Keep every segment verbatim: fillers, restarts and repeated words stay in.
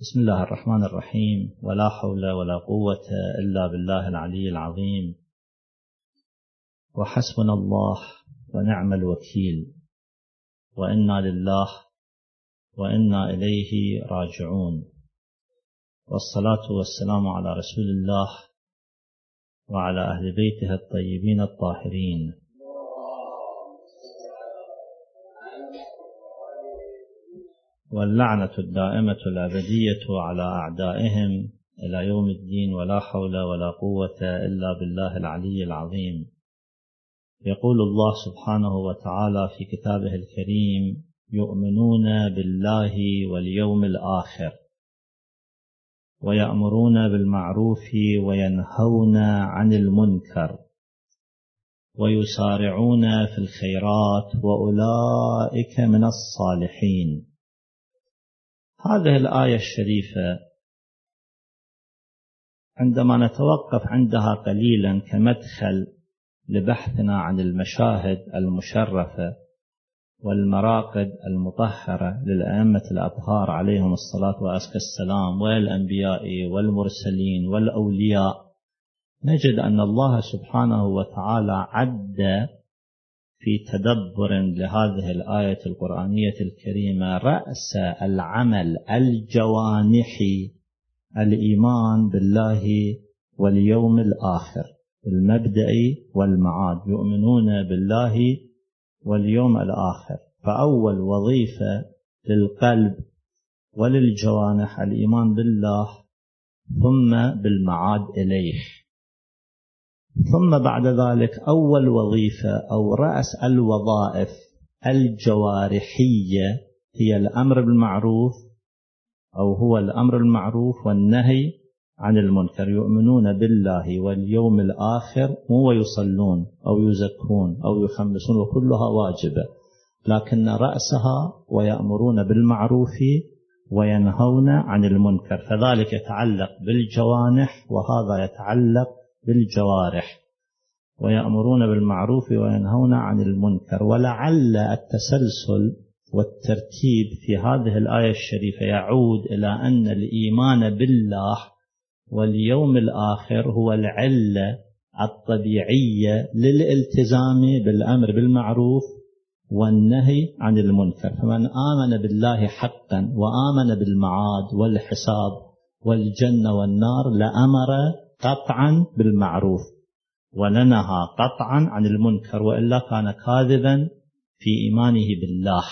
بسم الله الرحمن الرحيم، ولا حول ولا قوة إلا بالله العلي العظيم، وحسبنا الله ونعم الوكيل، وإنا لله وإنا إليه راجعون، والصلاة والسلام على رسول الله وعلى أهل بيته الطيبين الطاهرين. واللعنة الدائمة الأبدية على أعدائهم إلى يوم الدين، ولا حول ولا قوة إلا بالله العلي العظيم. يقول الله سبحانه وتعالى في كتابه الكريم: يؤمنون بالله واليوم الآخر، ويأمرون بالمعروف وينهون عن المنكر، ويسارعون في الخيرات، وأولئك من الصالحين. هذه الآية الشريفة عندما نتوقف عندها قليلا كمدخل لبحثنا عن المشاهد المشرفة والمراقد المطهرة للأئمة الأطهار عليهم الصلاة وأزكى السلام، والأنبياء والمرسلين والأولياء، نجد أن الله سبحانه وتعالى عد في تدبر لهذه الآية القرآنية الكريمة رأس العمل الجوانحي الإيمان بالله واليوم الآخر، المبدأ والمعاد. يؤمنون بالله واليوم الآخر، فأول وظيفة للقلب وللجوانح الإيمان بالله، ثم بالمعاد إليه، ثم بعد ذلك أول وظيفة أو رأس الوظائف الجوارحية هي الأمر بالمعروف، أو هو الأمر المعروف والنهي عن المنكر. يؤمنون بالله واليوم الآخر، مو يصلون أو يزكون أو يخمسون، وكلها واجبة، لكن رأسها ويأمرون بالمعروف وينهون عن المنكر، فذلك يتعلق بالجوانح وهذا يتعلق بالجوارح. ويأمرون بالمعروف وينهون عن المنكر. ولعل التسلسل والترتيب في هذه الآية الشريفة يعود إلى أن الإيمان بالله واليوم الآخر هو العلة الطبيعية للالتزام بالأمر بالمعروف والنهي عن المنكر. فمن آمن بالله حقا وآمن بالمعاد والحساب والجنة والنار لأمر قطعا بالمعروف ولنهى قطعا عن المنكر، وإلا كان كاذبا في إيمانه بالله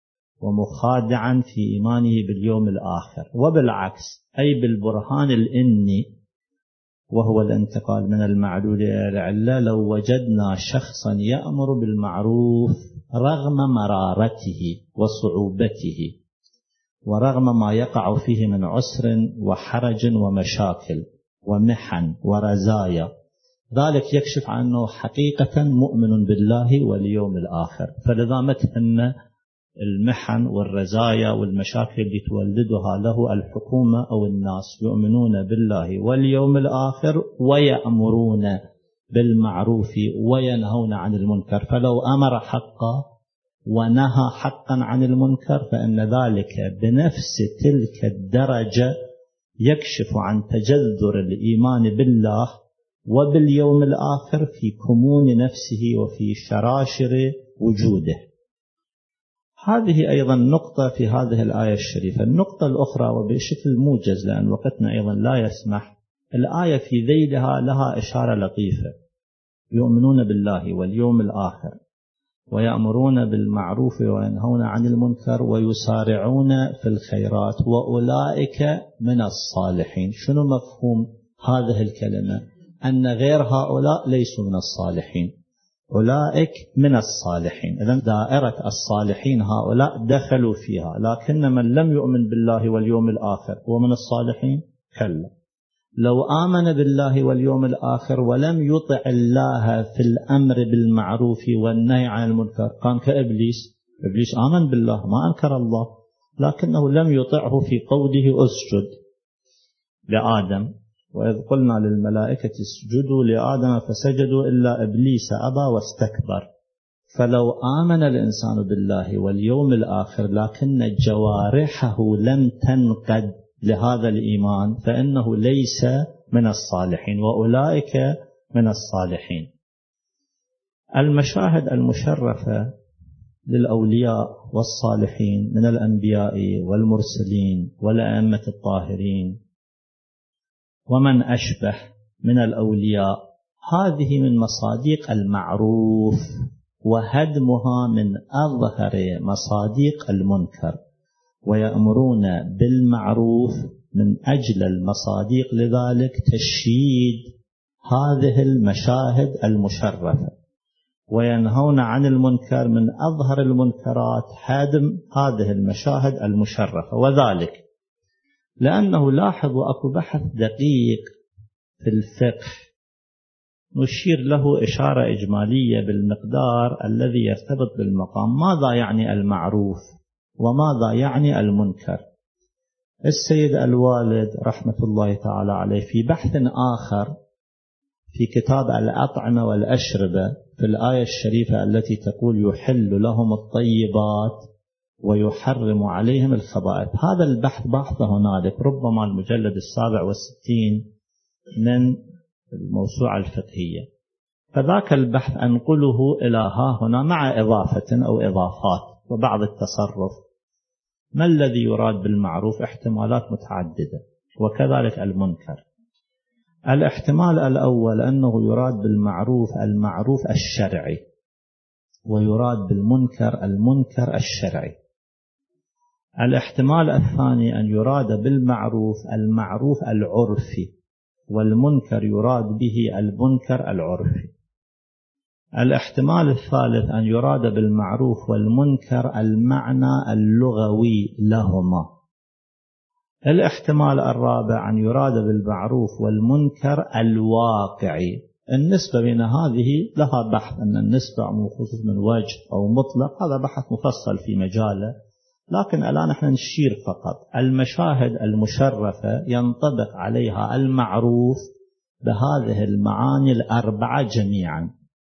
ومخادعا في إيمانه باليوم الآخر. وبالعكس، أي بالبرهان الإني وهو الانتقال من المعلول إلى العلة، لو وجدنا شخصا يأمر بالمعروف رغم مرارته وصعوبته ورغم ما يقع فيه من عسر وحرج ومشاكل ومحن ورزايا، ذلك يكشف عنه حقيقة مؤمن بالله واليوم الآخر. فلذا ما تهم المحن والرزايا والمشاكل اللي تولدها له الحكومة أو الناس. يؤمنون بالله واليوم الآخر ويأمرون بالمعروف وينهون عن المنكر. فلو أمر حقا ونهى حقا عن المنكر فإن ذلك بنفس تلك الدرجة يكشف عن تجذر الإيمان بالله وباليوم الآخر في كمون نفسه وفي شراشر وجوده. هذه أيضا نقطة في هذه الآية الشريفة. النقطة الأخرى وبشكل موجز لأن وقتنا أيضا لا يسمح، الآية في ذيلها لها إشارة لطيفة: يؤمنون بالله واليوم الآخر ويأمرون بالمعروف وينهون عن المنكر ويسارعون في الخيرات وأولئك من الصالحين. شنو مفهوم هذه الكلمة؟ أن غير هؤلاء ليسوا من الصالحين، أولئك من الصالحين. إذن دائرة الصالحين هؤلاء دخلوا فيها، لكن من لم يؤمن بالله واليوم الآخر هو من الصالحين؟ كلا. لو آمن بالله واليوم الآخر ولم يطع الله في الأمر بالمعروف والنهي عن المنكر كان كإبليس. إبليس آمن بالله، ما أنكر الله، لكنه لم يطعه في قوله أسجد لآدم، وإذ قلنا للملائكة اسجدوا لآدم فسجدوا إلا إبليس أبى واستكبر. فلو آمن الإنسان بالله واليوم الآخر لكن جوارحه لم تنقد لهذا الإيمان فإنه ليس من الصالحين، وأولئك من الصالحين. المشاهد المشرفة للأولياء والصالحين من الأنبياء والمرسلين والأئمة الطاهرين ومن أشبه من الأولياء، هذه من مصادق المعروف، وهدمها من أظهر مصادق المنكر، ويأمرون بالمعروف من أجل المصادق، لذلك تشييد هذه المشاهد المشرفة، وينهون عن المنكر من أظهر المنكرات، هدم هذه المشاهد المشرفة. وذلك لأنه لاحظوا أكو بحث دقيق في الفقه نشير له إشارة إجمالية بالمقدار الذي يرتبط بالمقام. ماذا يعني المعروف وماذا يعني المنكر؟ السيد الوالد رحمة الله تعالى عليه في بحث آخر في كتاب الأطعمة والأشربة في الآية الشريفة التي تقول يحل لهم الطيبات ويحرم عليهم الخبائث، هذا البحث بحث هنالك ربما المجلد السابع والستين من الموسوعة الفقهية، فذاك البحث أنقله إلى ها هنا مع إضافة أو إضافات وبعض التصرف. ما الذي يراد بالمعروف؟ احتمالات متعددة، وكذلك المنكر. الاحتمال الأول أنه يراد بالمعروف المعروف الشرعي، ويراد بالمنكر المنكر الشرعي. الاحتمال الثاني أن يراد بالمعروف المعروف العرفي، والمنكر يراد به المنكر العرفي. الاحتمال الثالث أن يراد بالمعروف والمنكر المعنى اللغوي لهما. الاحتمال الرابع أن يراد بالمعروف والمنكر الواقعي. النسبة بين هذه لها بحث، أن النسبة خصوص من وجه أو مطلق، هذا بحث مفصل في مجاله، لكن الآن نحن نشير فقط. المشاهد المشرفة ينطبق عليها المعروف بهذه المعاني الأربعة جميعا،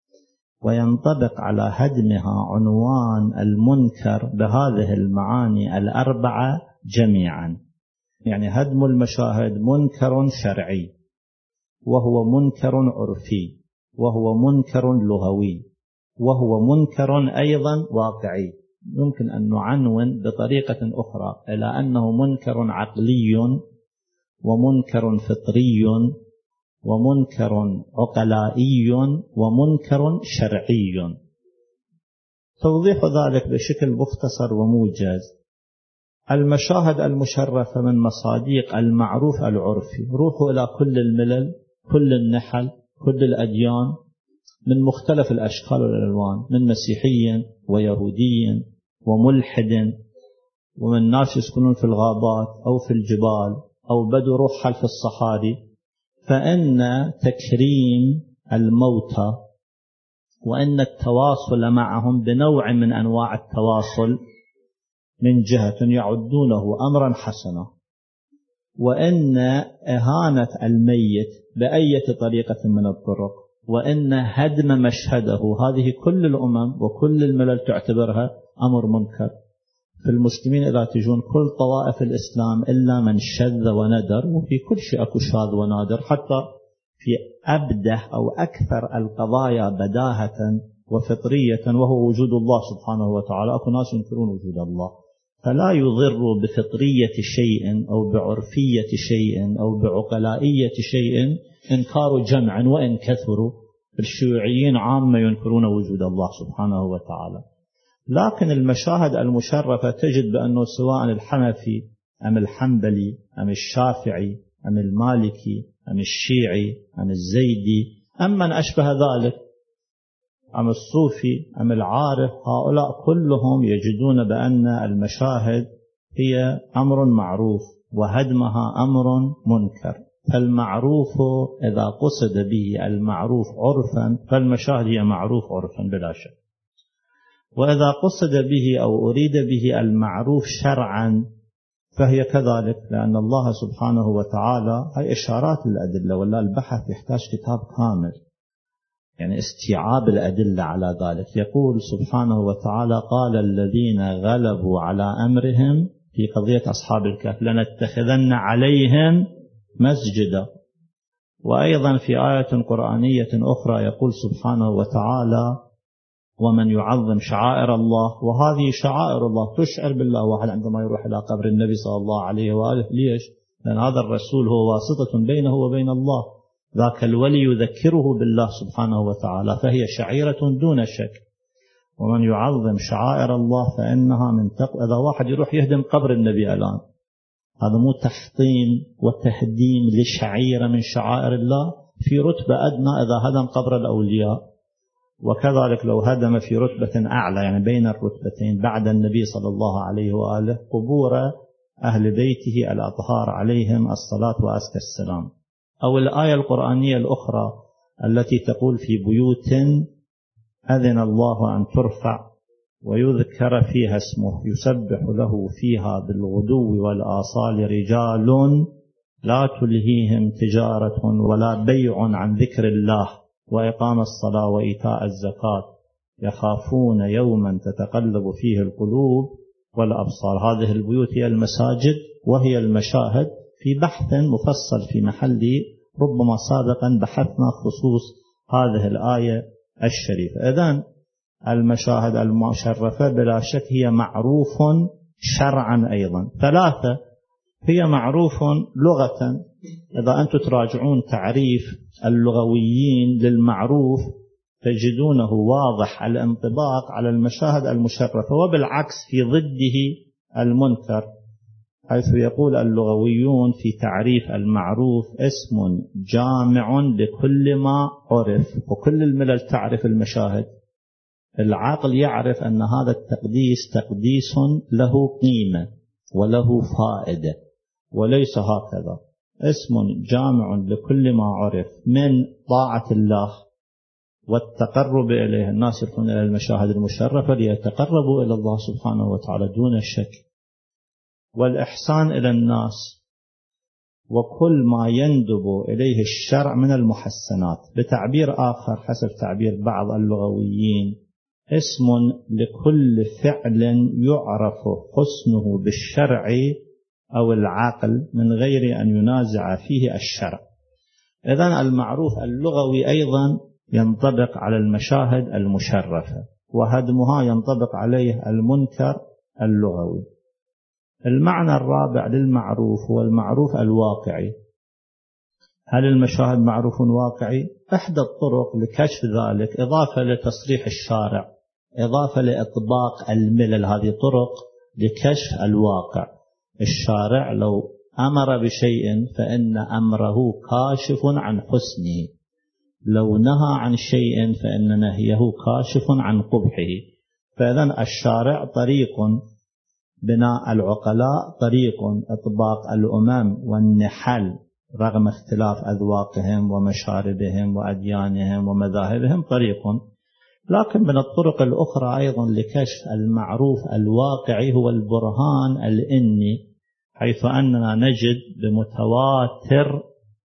وينطبق على هدمها عنوان المنكر بهذه المعاني الأربعة جميعا. يعني هدم المشاهد منكر شرعي، وهو منكر عرفي، وهو منكر لغوي، وهو منكر أيضا واقعي. يمكن أن نعنون بطريقة أخرى إلى أنه منكر عقلي ومنكر فطري ومنكر عقلائي ومنكر شرعي. توضيح ذلك بشكل مختصر وموجز: المشاهد المشرفة من مصادق المعروف العرفي. روحوا إلى كل الملل، كل النحل، كل الأديان، من مختلف الأشكال والألوان، من مسيحي ويهودي وملحد، ومن ناس يسكنون في الغابات أو في الجبال أو بدو رحل في الصحاري، فإن تكريم الموتى وإن التواصل معهم بنوع من أنواع التواصل من جهة يعدونه أمرا حسنا، وإن إهانة الميت بأية طريقة من الطرق، وإن هدم مشهده، هذه كل الأمم وكل الملل تعتبرها أمر منكر. في المسلمين إذا تجون كل طوائف الإسلام إلا من شذ وندر، وفي كل شيء أكو شاذ ونادر، حتى في أبده أو أكثر القضايا بداهة وفطرية وهو وجود الله سبحانه وتعالى. أكو ناس ينكرون وجود الله، فلا يضر بفطرية شيء أو بعرفية شيء أو بعقلائية شيء إنكار جمع وإن كثروا. الشيوعيين عامة ينكرون وجود الله سبحانه وتعالى. لكن المشاهد المشرفة تجد بأنه سواء الحنفي أم الحنبلي أم الشافعي أم المالكي أم الشيعي أم الزيدي أم من أشبه ذلك أم الصوفي أم العارف، هؤلاء كلهم يجدون بأن المشاهد هي أمر معروف وهدمها أمر منكر. فالمعروف إذا قصد به المعروف عرفا فالمشاهد هي معروف عرفا بلا شك، وإذا قصد به أو أريد به المعروف شرعا فهي كذلك، لأن الله سبحانه وتعالى هي إشارات للأدلة، ولا البحث يحتاج كتاب كامل يعني استيعاب الأدلة على ذلك. يقول سبحانه وتعالى: قال الذين غلبوا على أمرهم في قضية أصحاب الكهف لنتخذن عليهم مسجدا. وأيضا في آية قرآنية أخرى يقول سبحانه وتعالى ومن يعظم شعائر الله، وهذه شعائر الله تشعر بالله. واحد عندما يروح إلى قبر النبي صلى الله عليه وآله، ليش؟ لأن هذا الرسول هو واسطة بينه وبين الله، ذاك الولي يذكره بالله سبحانه وتعالى، فهي شعيرة دون شك. ومن يعظم شعائر الله فإنها من تقوى. إذا واحد يروح يهدم قبر النبي الآن، هذا مو تحطيم وتهديم لشعيرة من شعائر الله؟ في رتبة أدنى إذا هدم قبر الأولياء، وكذلك لو هدم في رتبة أعلى، يعني بين الرتبتين بعد النبي صلى الله عليه وآله، قبور أهل بيته الأطهار عليهم الصلاة وأزكى السلام. أو الآية القرآنية الأخرى التي تقول في بيوت أذن الله أن ترفع ويذكر فيها اسمه يسبح له فيها بالغدو والآصال رجال لا تلهيهم تجارة ولا بيع عن ذكر الله وإقام الصلاة وإيتاء الزكاة يخافون يوما تتقلب فيه القلوب والأبصار. هذه البيوت هي المساجد وهي المشاهد، في بحث مفصل في محله ربما سابقا بحثنا خصوص هذه الآية الشريفة. إذن المشاهد المشرفة بلا شك هي معروف شرعا أيضا. ثلاثة، هي معروف لغة. إذا أنتم تراجعون تعريف اللغويين للمعروف تجدونه واضح الانطباق على المشاهد المشرفة، وبالعكس في ضده المنكر، حيث يقول اللغويون في تعريف المعروف اسم جامع لكل ما عرف. وكل الملل تعرف المشاهد، العقل يعرف أن هذا التقديس تقديس له قيمة وله فائدة، وليس هكذا. اسم جامع لكل ما عرف من طاعة الله والتقرب إليه. الناس يدخلون إلى المشاهد المشرفة ليتقربوا إلى الله سبحانه وتعالى دون شك، والإحسان إلى الناس، وكل ما يندب إليه الشرع من المحسنات. بتعبير آخر حسب تعبير بعض اللغويين، اسم لكل فعل يعرف حسنه بالشرع أو العقل من غير أن ينازع فيه الشرع. إذن المعروف اللغوي أيضا ينطبق على المشاهد المشرفة، وهدمها ينطبق عليه المنكر اللغوي. المعنى الرابع للمعروف هو المعروف الواقعي. هل المشاهد معروف واقعي؟ إحدى الطرق لكشف ذلك إضافة لتصريح الشارع، إضافة لإطباق الملل، هذه طرق لكشف الواقع. الشارع لو أمر بشيء فإن أمره كاشف عن حسنه، لو نهى عن شيء فإن نهيه كاشف عن قبحه. فإذن الشارع طريق بناء العقلاء، طريق إطباق الأمم والنحل رغم اختلاف أذواقهم ومشاربهم وأديانهم ومذاهبهم طريق. لكن من الطرق الأخرى أيضا لكشف المعروف الواقعي هو البرهان الإني، حيث أننا نجد بمتواتر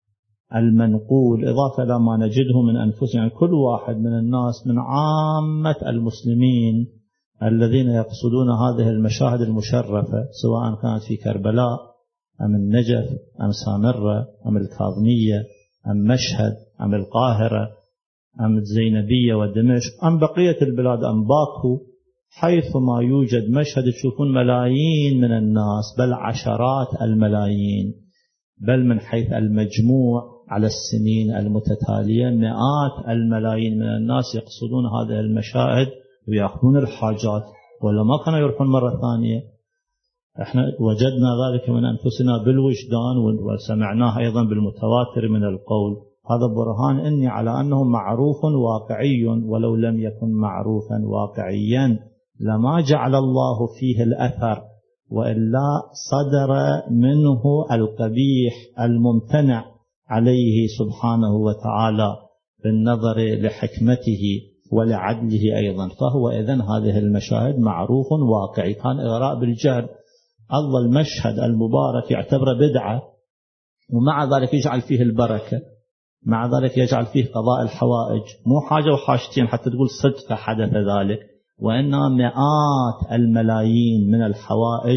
المنقول إضافة لما نجده من أنفسنا. كل واحد من الناس من عامة المسلمين الذين يقصدون هذه المشاهد المشرفة، سواء كانت في كربلاء أم النجف أم سامرة أم الكاظمية أم مشهد أم القاهرة أم الزينبية ودمشق أم بقية البلاد أم باكو، حيثما يوجد مشهد تشوفون ملايين من الناس، بل عشرات الملايين، بل من حيث المجموع على السنين المتتالية مئات الملايين من الناس يقصدون هذه المشاهد ويأخذون الحاجات، ولا ما كانوا يروحون مرة ثانية. احنا وجدنا ذلك من أنفسنا بالوجدان وسمعناه أيضا بالمتواتر من القول. هذا برهان إني على أنه معروف واقعي، ولو لم يكن معروفا واقعيا لما جعل الله فيه الأثر، وإلا صدر منه القبيح الممتنع عليه سبحانه وتعالى بالنظر لحكمته ولعدله أيضا. فهو إذن هذه المشاهد معروف واقعي. كان إغراء بالجهل، الله المشهد المبارك يعتبر بدعة، ومع ذلك يجعل فيه البركة، مع ذلك يجعل فيه قضاء الحوائج، مو حاجة وحاجتين حتى تقول صدفة حدث ذلك، وإنما مئات الملايين من الحوائج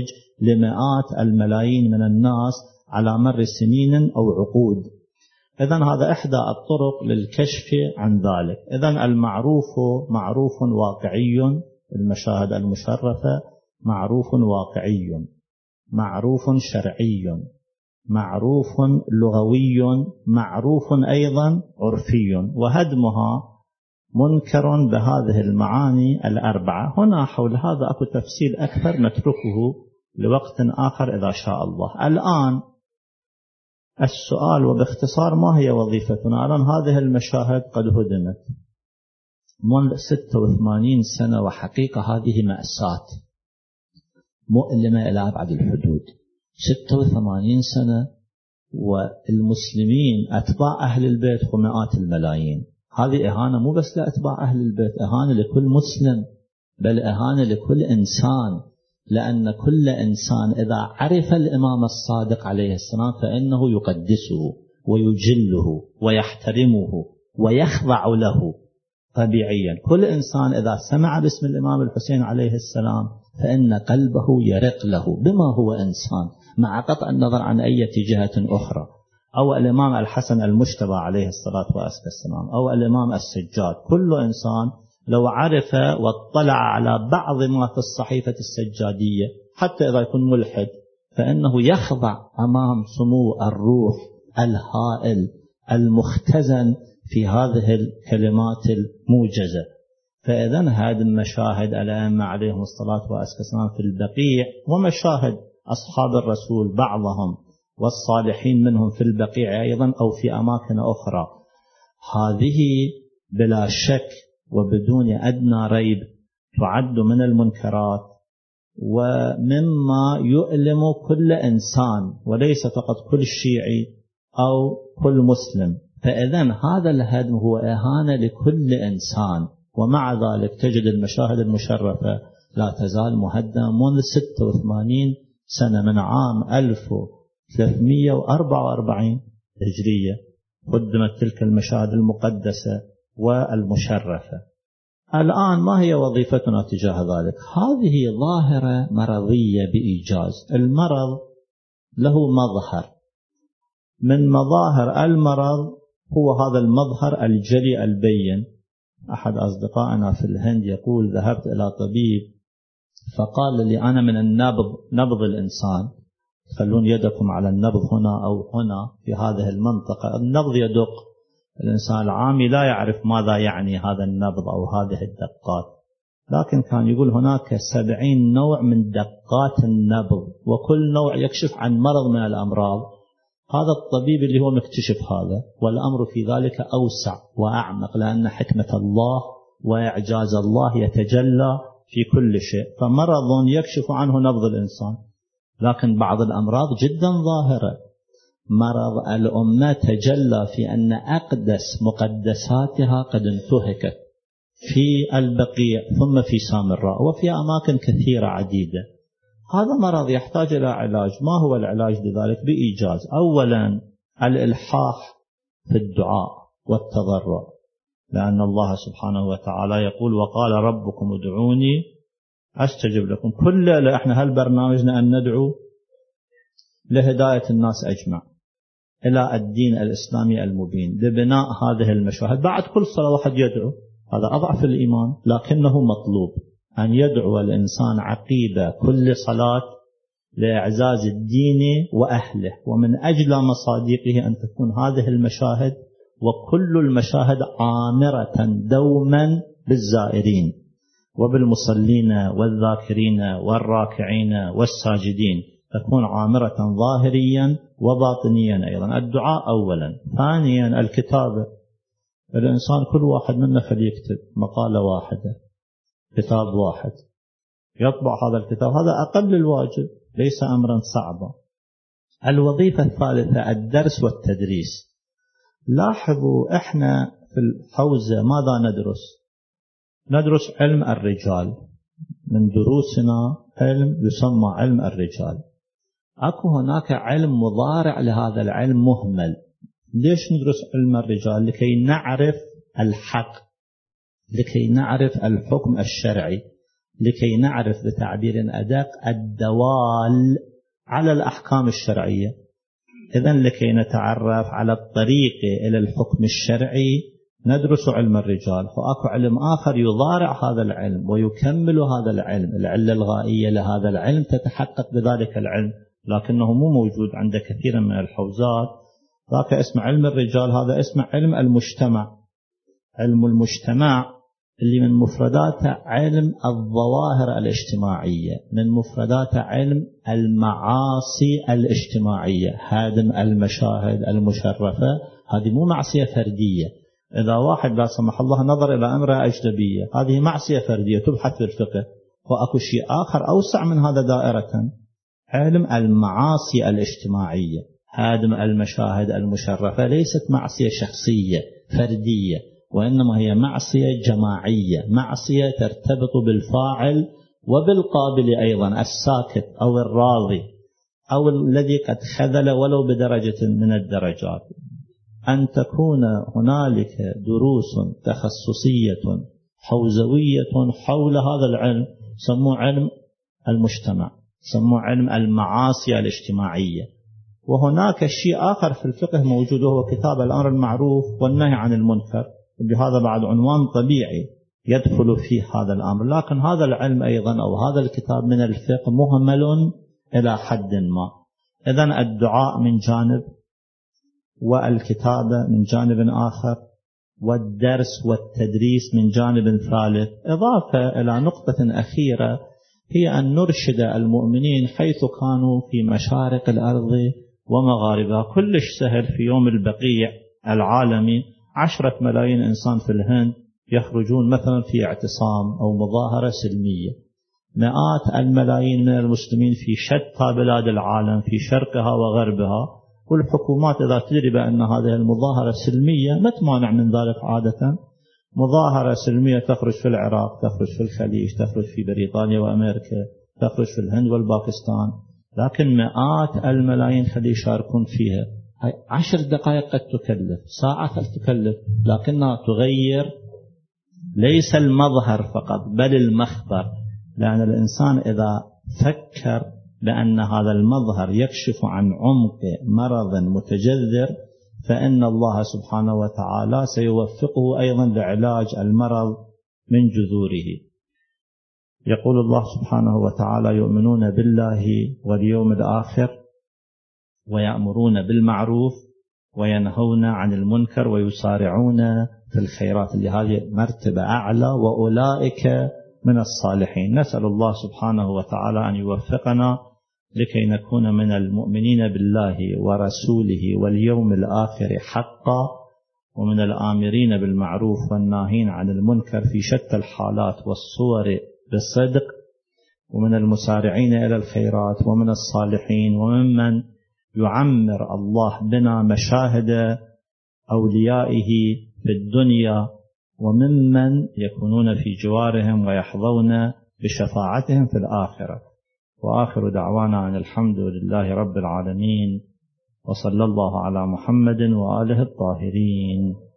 لمئات الملايين من الناس على مر سنين أو عقود. إذن هذا إحدى الطرق للكشف عن ذلك. إذن المعروف معروف واقعي، المشاهد المشرفة معروف واقعي، معروف شرعي، معروف لغوي، معروف أيضا عرفي، وهدمها منكر بهذه المعاني الأربعة. هنا حول هذا أكو تفصيل أكثر نتركه لوقت آخر إذا شاء الله. الآن السؤال وباختصار: ما هي وظيفتنا؟ الآن هذه المشاهد قد هدمت منذ ستة وثمانين سنة، وحقيقة هذه مأساة مؤلمة إلى أبعد الحدود. ستة وثمانين سنة والمسلمين أتباع أهل البيت مئات الملايين. هذه إهانة مو بس لأتباع أهل البيت، إهانة لكل مسلم، بل إهانة لكل إنسان، لأن كل إنسان إذا عرف الإمام الصادق عليه السلام فإنه يقدسه ويجله ويحترمه ويخضع له طبيعيا. كل إنسان إذا سمع باسم الإمام الحسين عليه السلام فإن قلبه يرق له بما هو إنسان، مع قطع النظر عن أي جهة أخرى. أو الإمام الحسن المجتبى عليه الصلاة والسلام، أو الإمام السجاد، كل إنسان لو عرف واطلع على بعض ما في الصحيفة السجادية حتى إذا يكون ملحد فإنه يخضع أمام سمو الروح الهائل المختزن في هذه الكلمات الموجزة. فإذن هذه المشاهد الأئمة عليهم الصلاة والسلام في البقيع، ومشاهد أصحاب الرسول بعضهم والصالحين منهم في البقيع أيضا أو في أماكن أخرى، هذه بلا شك وبدون أدنى ريب تعد من المنكرات ومما يؤلم كل إنسان، وليس فقط كل شيعي أو كل مسلم. فإذن هذا الهدم هو إهانة لكل إنسان، ومع ذلك تجد المشاهد المشرفة لا تزال مهدمة منذ ستة وثمانين سنة، من عام ألف وثلاثمئة وأربعة وأربعين هجرية قدمت تلك المشاهد المقدسة والمشرفة. الآن ما هي وظيفتنا تجاه ذلك؟ هذه ظاهرة مرضية بإيجاز. المرض له مظهر، من مظاهر المرض هو هذا المظهر الجلي البين. أحد أصدقائنا في الهند يقول: ذهبت إلى طبيب فقال لي: أنا من النبض، نبض الإنسان، خلون يدكم على النبض هنا أو هنا في هذه المنطقة. النبض يدق، الإنسان العامي لا يعرف ماذا يعني هذا النبض أو هذه الدقات، لكن كان يقول هناك سبعين نوع من دقات النبض، وكل نوع يكشف عن مرض من الأمراض. هذا الطبيب اللي هو مكتشف هذا، والأمر في ذلك أوسع وأعمق، لأن حكمة الله وإعجاز الله يتجلى في كل شيء. فمرض يكشف عنه نبض الإنسان، لكن بعض الأمراض جدا ظاهرة. مرض الأمة تجلى في أن أقدس مقدساتها قد انتهكت في البقيع ثم في سامراء وفي أماكن كثيرة عديدة. هذا مرض يحتاج إلى علاج. ما هو العلاج لذلك؟ بإيجاز: أولا الإلحاح في الدعاء والتضرع، لأن الله سبحانه وتعالى يقول: وقال ربكم ادعوني أستجب لكم. كل إحنا هل برنامجنا أن ندعو لهداية الناس أجمع إلى الدين الإسلامي المبين ببناء هذه المشاهد. بعد كل صلاة واحد يدعو، هذا أضعف الإيمان، لكنه مطلوب أن يدعو الإنسان عقيدة كل صلاة لإعزاز الدين وأهله، ومن أجل مصادقه أن تكون هذه المشاهد وكل المشاهد عامرة دوما بالزائرين وبالمصلين والذاكرين والراكعين والساجدين، تكون عامرة ظاهريا وباطنيا أيضا. الدعاء أولا. ثانيا الكتابة. الإنسان كل واحد منا فليكتب مقالة واحدة، كتاب واحد، يطبع هذا الكتاب. هذا أقل الواجب، ليس أمرا صعبا. الوظيفة الثالثة الدرس والتدريس. لاحظوا إحنا في الحوزة ماذا ندرس؟ ندرس علم الرجال. من دروسنا علم يسمى علم الرجال. أكو هناك علم مضارع لهذا العلم مهمل. ليش ندرس علم الرجال؟ لكي نعرف الحق، لكي نعرف الحكم الشرعي. لكي نعرف بتعبير أدق الدوال على الأحكام الشرعية. إذن لكي نتعرف على الطريق إلى الحكم الشرعي ندرس علم الرجال، فأكو علم آخر يضارع هذا العلم ويكمل هذا العلم، العلة الغائية لهذا العلم تتحقق بذلك العلم، لكنه مو موجود عند كثير من الحوزات. ذاك اسم علم الرجال، هذا اسم علم المجتمع. علم المجتمع اللي من مفردات علم الظواهر الاجتماعية، من مفردات علم المعاصي الاجتماعية. هادم المشاهد المشرفة هذه مو معصية فردية. إذا واحد لا سمح الله نظر إلى امرأة أجنبية، هذه معصية فردية تبحث في الفقه. وأكو شيء آخر أوسع من هذا دائرة، علم المعاصي الاجتماعية. هادم المشاهد المشرفة ليست معصية شخصية فردية، وإنما هي معصية جماعية، معصية ترتبط بالفاعل وبالقابل أيضا، الساكت أو الراضي أو الذي قد خذل ولو بدرجة من الدرجات. أن تكون هنالك دروس تخصصية حوزوية حول هذا العلم سموه علم المجتمع، سموه علم المعاصي الاجتماعية. وهناك شيء آخر في الفقه موجود وهو كتاب الأمر المعروف والنهي عن المنكر، بهذا بعد عنوان طبيعي يدخل فيه هذا الأمر. لكن هذا العلم أيضا أو هذا الكتاب من الفقه مهمل إلى حد ما. إذن الدعاء من جانب، والكتابة من جانب آخر، والدرس والتدريس من جانب ثالث، إضافة إلى نقطة أخيرة هي أن نرشد المؤمنين حيث كانوا في مشارق الأرض ومغاربها. كلش سهل في يوم البقيع العالمي عشرة ملايين إنسان في الهند يخرجون مثلا في اعتصام أو مظاهرة سلمية، مئات الملايين من المسلمين في شتى بلاد العالم في شرقها وغربها، والحكومات إذا تدري بأن هذه المظاهرة سلمية ما تمانع من ذلك. عادة مظاهرة سلمية تخرج في العراق، تخرج في الخليج، تخرج في بريطانيا وأمريكا، تخرج في الهند والباكستان، لكن مئات الملايين قد يشاركون فيها. هاي عشر دقائق قد تكلف، ساعة قد تكلف، لكنها تغير ليس المظهر فقط بل المخبر. لأن الإنسان إذا فكر بأن هذا المظهر يكشف عن عمق مرض متجذر، فإن الله سبحانه وتعالى سيوفقه أيضا لعلاج المرض من جذوره. يقول الله سبحانه وتعالى: يؤمنون بالله واليوم الآخر ويأمرون بالمعروف وينهون عن المنكر ويسارعون في الخيرات، اللي هذه مرتبة أعلى، وأولئك من الصالحين. نسأل الله سبحانه وتعالى أن يوفقنا لكي نكون من المؤمنين بالله ورسوله واليوم الآخر حقا، ومن الآمرين بالمعروف والناهين عن المنكر في شتى الحالات والصور بالصدق، ومن المسارعين إلى الخيرات، ومن الصالحين، وممن يعمر الله بنا مشاهد أوليائه في الدنيا، وممن يكونون في جوارهم ويحظون بشفاعتهم في الآخرة. وآخر دعوانا أن الحمد لله رب العالمين، وصلى الله على محمد وآله الطاهرين.